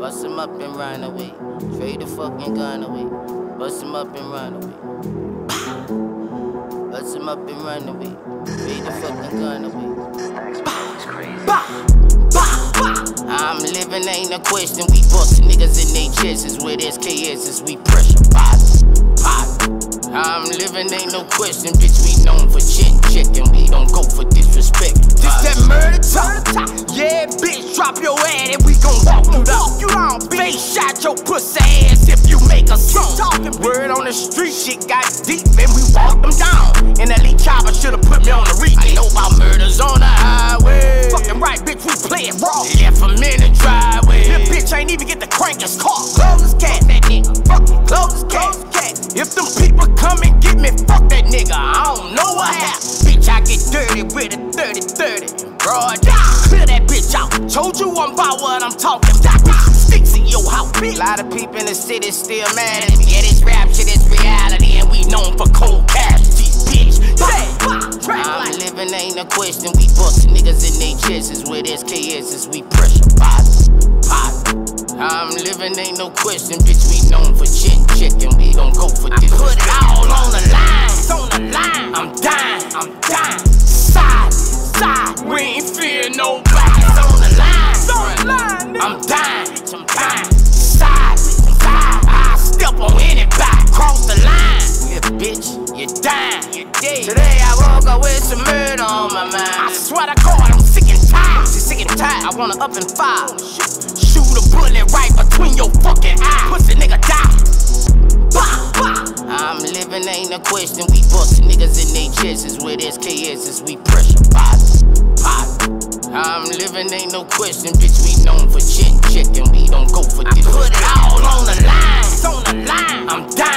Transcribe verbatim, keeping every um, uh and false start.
Bust him up and run away. Trade the fucking gun away. Bust him up and run away. Bust him up and run away. Trade the fucking gun away. I'm living, ain't a question. We bustin' niggas in they chests with S K S's. We pressure bots. I'm living, ain't no question. Bitch, we known for chin checking. We don't go for disrespect. This that murder talk. Yeah, bitch, drop your ass and we gon' walk you down. You down, bitch. Face shot your pussy ass if you make a song. Talking word on the street, shit got deep and we walked them down. And that Lee Chopper should've put me on the reach. I know about murders on the highway. Fucking right, bitch, we play it raw. Left him in the driveway. This bitch ain't even get the crank his car. Close his cat, that nigga. Fuck it, close his cat. If them people come and get me, fuck that nigga. I don't know what happened. Bitch, I get dirty with a thirty thirty. Broad down, clear that bitch out. Told you I'm about what I'm talking. That bitch sticks in your house. A lot of people in the city still mad at me. Yeah, this rap shit is reality, and we known for cold casualties, bitch. I'm living, ain't a question. We bustin' niggas in they chests with S K S's. We pressure bots. I'm living, ain't no question. Bitch, we known for chin checking. We gon' go for this. I put it all on the line. It's on the line. I'm dying. I'm dying. Side, side. We ain't fear nobody. It's on the line. It's on the line. I'm dying. I'm dying. Side, side. I step on anybody. Cross the line. Yeah, bitch, you dying. You dead. Today I woke up with some murder on my mind. I swear to God, I'm sick and tired. Sick and tired. I wanna up and fire. Shoot a bullet right between your fucking eyes. Pussy nigga die. Bah, bah. I'm living, ain't a question. We bustin' niggas in they chests with S K S's. We pressure bots. I'm living, ain't no question. Bitch, we known for chin checking. We don't go for this. I put it all on the line. It's on the line. I'm dying.